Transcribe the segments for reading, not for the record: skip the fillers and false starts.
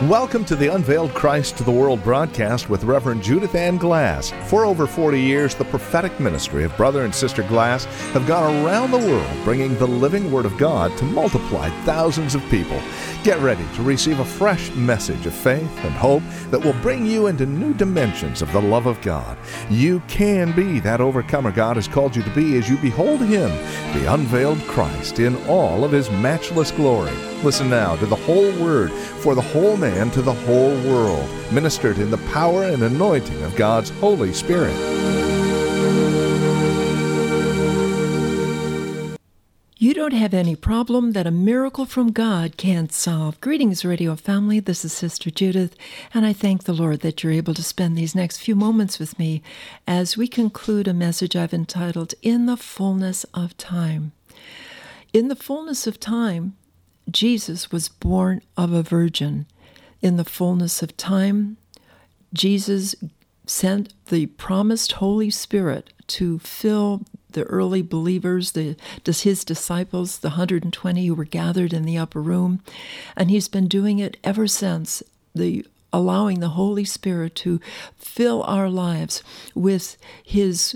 Welcome to the Unveiled Christ to the World broadcast with Reverend Judith Ann Glass. For over 40 years, the prophetic ministry of Brother and Sister Glass have gone around the world bringing the living Word of God to multiply thousands of people. Get ready to receive a fresh message of faith and hope that will bring you into new dimensions of the love of God. You can be that overcomer God has called you to be as you behold Him, the unveiled Christ, in all of His matchless glory. Listen now to the whole Word for the whole man to the whole world, ministered in the power and anointing of God's Holy Spirit. You don't have any problem that a miracle from God can't solve. Greetings, radio family. This is Sister Judith, and I thank the Lord that you're able to spend these next few moments with me as we conclude a message I've entitled, In the Fullness of Time. In the fullness of time, Jesus was born of a virgin. In the fullness of time, Jesus sent the promised Holy Spirit to fill the early believers, his disciples, the 120 who were gathered in the upper room. And he's been doing it ever since, allowing the Holy Spirit to fill our lives with his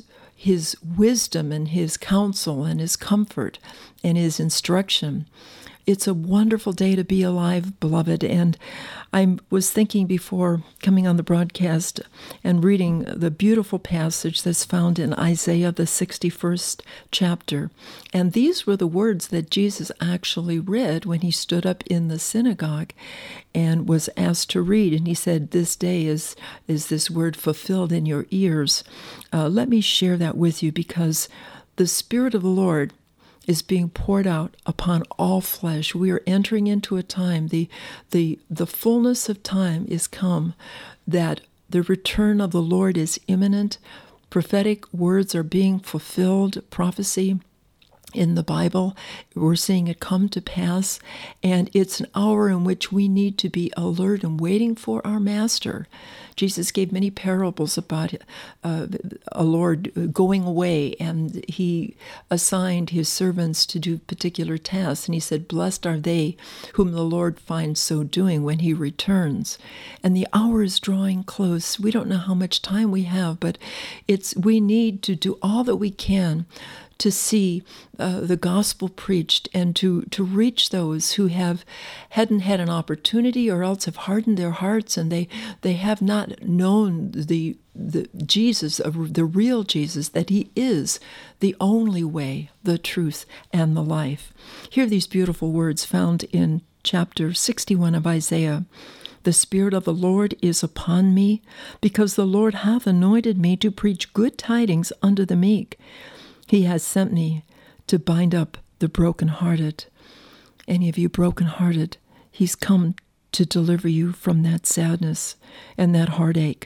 wisdom and his counsel and his comfort and his instruction. It's a wonderful day to be alive, beloved, and I was thinking before coming on the broadcast and reading the beautiful passage that's found in Isaiah, the 61st chapter, and these were the words that Jesus actually read when he stood up in the synagogue and was asked to read, and he said, "This day is this word fulfilled in your ears." Let me share that with you because the Spirit of the Lord is being poured out upon all flesh. We are entering into a time, the fullness of time is come, that the return of the Lord is imminent. Prophetic words are being fulfilled, prophecy in the Bible. We're seeing it come to pass, and it's an hour in which we need to be alert and waiting for our Master. Jesus gave many parables about a Lord going away, and he assigned his servants to do particular tasks, and he said, "Blessed are they whom the Lord finds so doing when he returns." And the hour is drawing close. We don't know how much time we have, but we need to do all that we can to see the gospel preached and to reach those who hadn't had an opportunity or else have hardened their hearts and they have not known the Jesus, the real Jesus, that he is the only way, the truth, and the life. Hear these beautiful words found in chapter 61 of Isaiah. "The Spirit of the Lord is upon me, because the Lord hath anointed me to preach good tidings unto the meek. He has sent me to bind up the brokenhearted." Any of you brokenhearted, he's come to deliver you from that sadness and that heartache.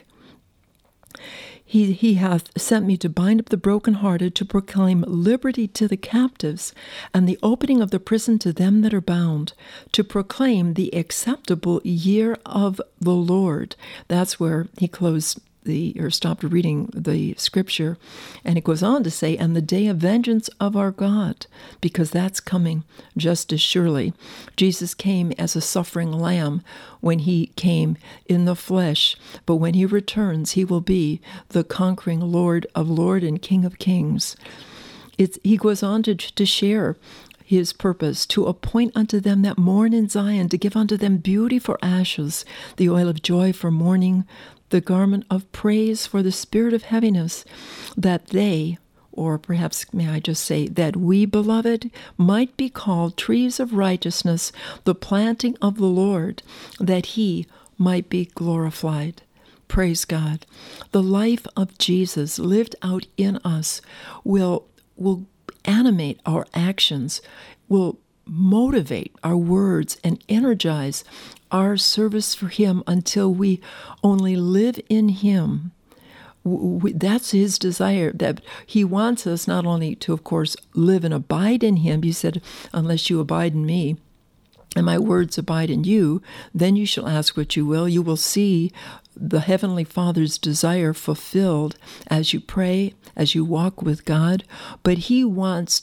He hath sent me to bind up the brokenhearted, to proclaim liberty to the captives, and the opening of the prison to them that are bound, to proclaim the acceptable year of the Lord. That's where he stopped reading the scripture, and it goes on to say, "and the day of vengeance of our God," because that's coming just as surely. Jesus came as a suffering lamb when he came in the flesh, but when he returns, he will be the conquering Lord of Lords and King of Kings. He goes on to share his purpose, to appoint unto them that mourn in Zion, to give unto them beauty for ashes, the oil of joy for mourning, the garment of praise for the spirit of heaviness, that they, or perhaps may I just say, that we, beloved, might be called trees of righteousness, the planting of the Lord, that he might be glorified. Praise God. The life of Jesus lived out in us will animate our actions, will motivate our words, and energize our service for him until we only live in him. That's his desire, that he wants us not only to, of course, live and abide in him. He said, "Unless you abide in me, and my words abide in you, then you shall ask what you will. You will see the Heavenly Father's desire fulfilled as you pray, as you walk with God." But he wants to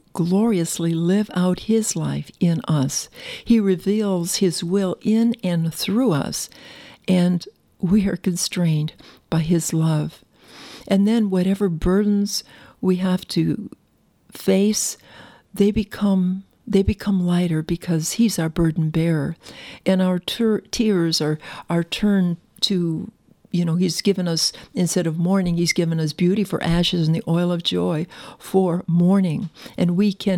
gloriously live out his life in us. He reveals his will in and through us, and we are constrained by his love. And then whatever burdens we have to face, they become lighter because he's our burden bearer. And our tears are turned to, he's given us, instead of mourning, he's given us beauty for ashes and the oil of joy for mourning. And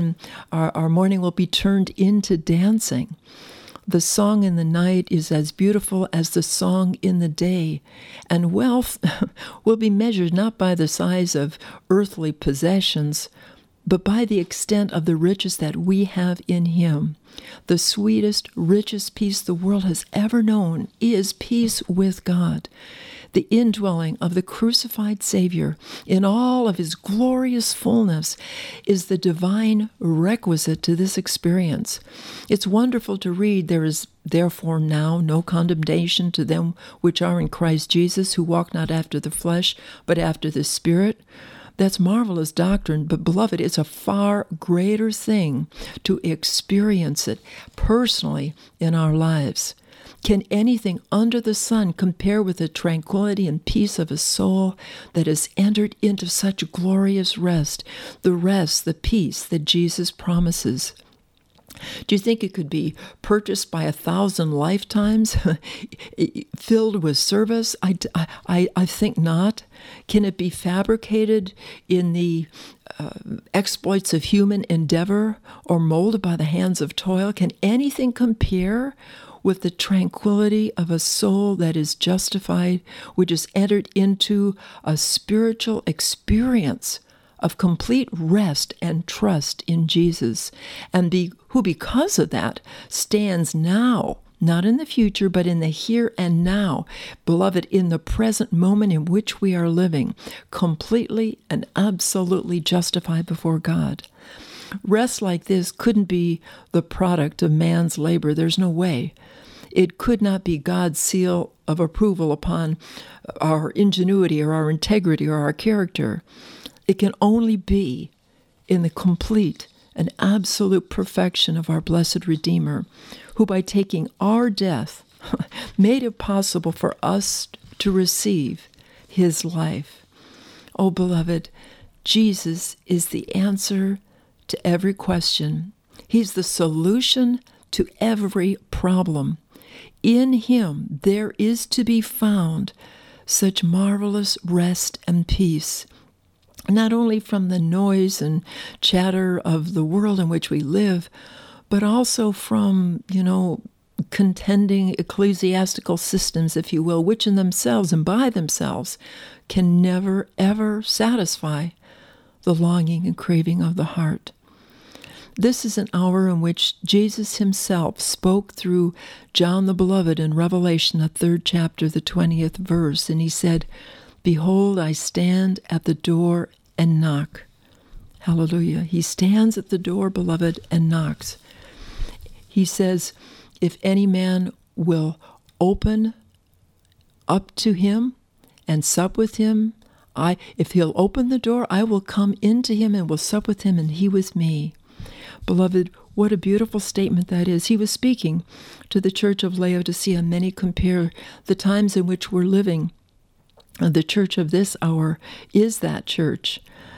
our mourning will be turned into dancing. The song in the night is as beautiful as the song in the day. And wealth will be measured not by the size of earthly possessions, but by the extent of the riches that we have in him. The sweetest, richest peace the world has ever known is peace with God. The indwelling of the crucified Savior in all of his glorious fullness is the divine requisite to this experience. It's wonderful to read, "There is therefore now no condemnation to them which are in Christ Jesus, who walk not after the flesh, but after the Spirit." That's marvelous doctrine, but beloved, it's a far greater thing to experience it personally in our lives. Can anything under the sun compare with the tranquility and peace of a soul that has entered into such glorious rest, the peace that Jesus promises? Do you think it could be purchased by 1,000 lifetimes, filled with service? I think not. Can it be fabricated in the exploits of human endeavor or molded by the hands of toil? Can anything compare with the tranquility of a soul that is justified, which has entered into a spiritual experience of complete rest and trust in Jesus, and who because of that stands now, not in the future, but in the here and now, beloved, in the present moment in which we are living, completely and absolutely justified before God. Rest like this couldn't be the product of man's labor. There's no way. It could not be God's seal of approval upon our ingenuity or our integrity or our character. It can only be in the complete and absolute perfection of our blessed Redeemer, who by taking our death made it possible for us to receive his life. Oh, beloved, Jesus is the answer to every question. He's the solution to every problem. In him there is to be found such marvelous rest and peace, not only from the noise and chatter of the world in which we live, but also from, contending ecclesiastical systems, if you will, which in themselves and by themselves can never, ever satisfy the longing and craving of the heart. This is an hour in which Jesus himself spoke through John the Beloved in Revelation, the 3rd chapter, the 20th verse, and he said, "Behold, I stand at the door and knock." Hallelujah. He stands at the door, beloved, and knocks. He says, if any man will open up to him and sup with him, if he'll open the door, I will come into him and will sup with him and he with me. Beloved, what a beautiful statement that is. He was speaking to the church of Laodicea. Many compare the times in which we're living. The church of this hour is that church.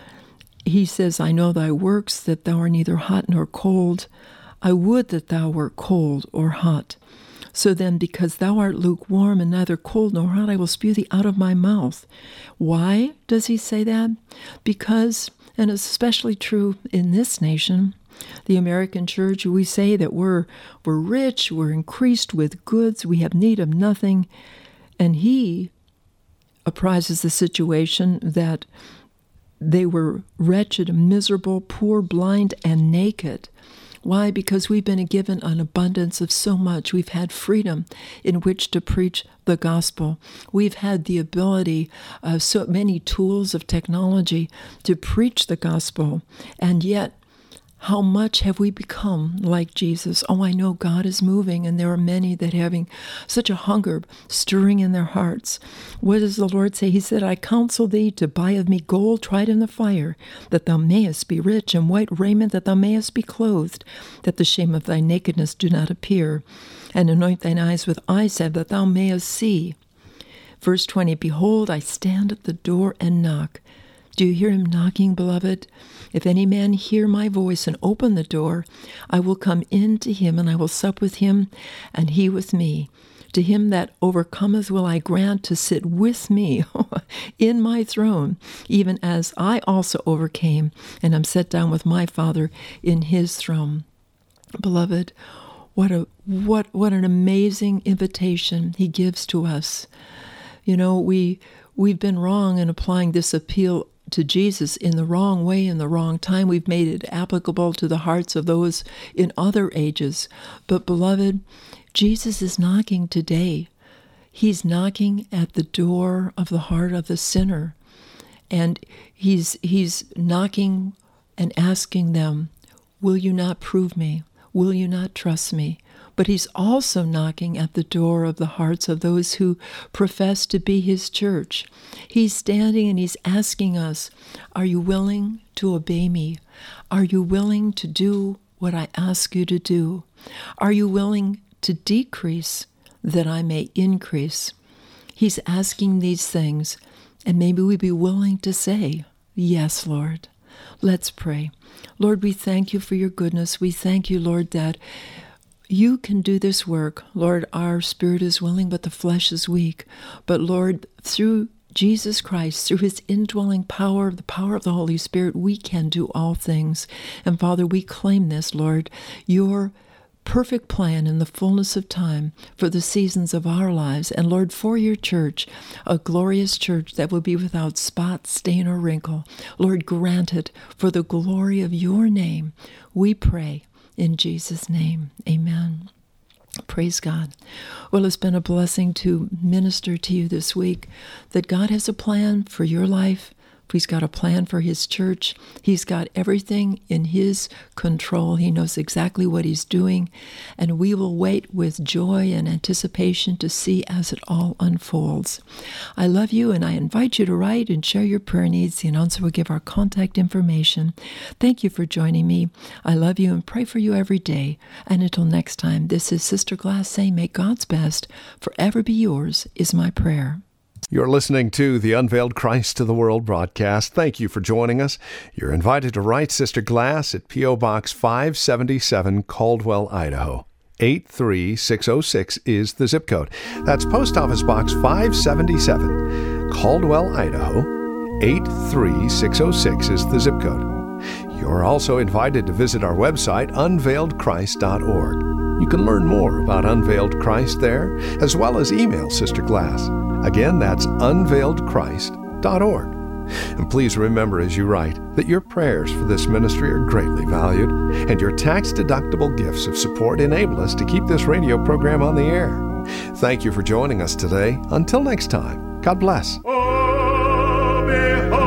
He says, I know thy works, that thou art neither hot nor cold. I would that thou wert cold or hot. So then, because thou art lukewarm and neither cold nor hot, I will spew thee out of my mouth. Why does he say that? Because, and it's especially true in this nation, the American church, we say that we're rich, we're increased with goods, we have need of nothing. And he apprises the situation that they were wretched, miserable, poor, blind, and naked. Why? Because we've been given an abundance of so much. We've had freedom in which to preach the gospel. We've had the ability of so many tools of technology to preach the gospel. And yet, How much have we become like Jesus? Oh, I know God is moving, and there are many that having such a hunger stirring in their hearts. What does the Lord say? He said, I counsel thee to buy of me gold tried in the fire, that thou mayest be rich, and white raiment, that thou mayest be clothed, that the shame of thy nakedness do not appear, and anoint thine eyes with eye salve, that thou mayest see. Verse 20, behold, I stand at the door and knock. Do you hear him knocking, beloved? If any man hear my voice and open the door, I will come in to him, and I will sup with him, and he with me. To him that overcometh will I grant to sit with me in my throne, even as I also overcame, and am set down with my Father in his throne. Beloved, what an amazing invitation he gives to us. You know, we've been wrong in applying this appeal to Jesus in the wrong way, in the wrong time. We've made it applicable to the hearts of those in other ages. But beloved, Jesus is knocking today. He's knocking at the door of the heart of the sinner. And he's knocking and asking them, will you not prove me? Will you not trust me? But he's also knocking at the door of the hearts of those who profess to be his church. He's standing and he's asking us, are you willing to obey me? Are you willing to do what I ask you to do? Are you willing to decrease that I may increase? He's asking these things, and maybe we'd be willing to say, yes, Lord. Let's pray. Lord, we thank you for your goodness. We thank you, Lord, that you can do this work. Lord, our spirit is willing, but the flesh is weak. But Lord, through Jesus Christ, through his indwelling power, the power of the Holy Spirit, we can do all things. And Father, we claim this, Lord, your perfect plan in the fullness of time for the seasons of our lives. And Lord, for your church, a glorious church that will be without spot, stain, or wrinkle. Lord, grant it for the glory of your name. We pray. In Jesus' name, amen. Praise God. Well, it's been a blessing to minister to you this week that God has a plan for your life. He's got a plan for his church. He's got everything in his control. He knows exactly what he's doing. And we will wait with joy and anticipation to see as it all unfolds. I love you, and I invite you to write and share your prayer needs. The announcer will give our contact information. Thank you for joining me. I love you and pray for you every day. And until next time, this is Sister Glass saying, may God's best forever be yours is my prayer. You're listening to the Unveiled Christ to the World broadcast. Thank you for joining us. You're invited to write Sister Glass at P.O. Box 577, Caldwell, Idaho. 83606 is the zip code. That's Post Office Box 577, Caldwell, Idaho. 83606 is the zip code. You're also invited to visit our website, unveiledchrist.org. You can learn more about Unveiled Christ there, as well as email Sister Glass. Again, that's unveiledchrist.org. And please remember as you write that your prayers for this ministry are greatly valued, and your tax-deductible gifts of support enable us to keep this radio program on the air. Thank you for joining us today. Until next time, God bless. Oh, behold.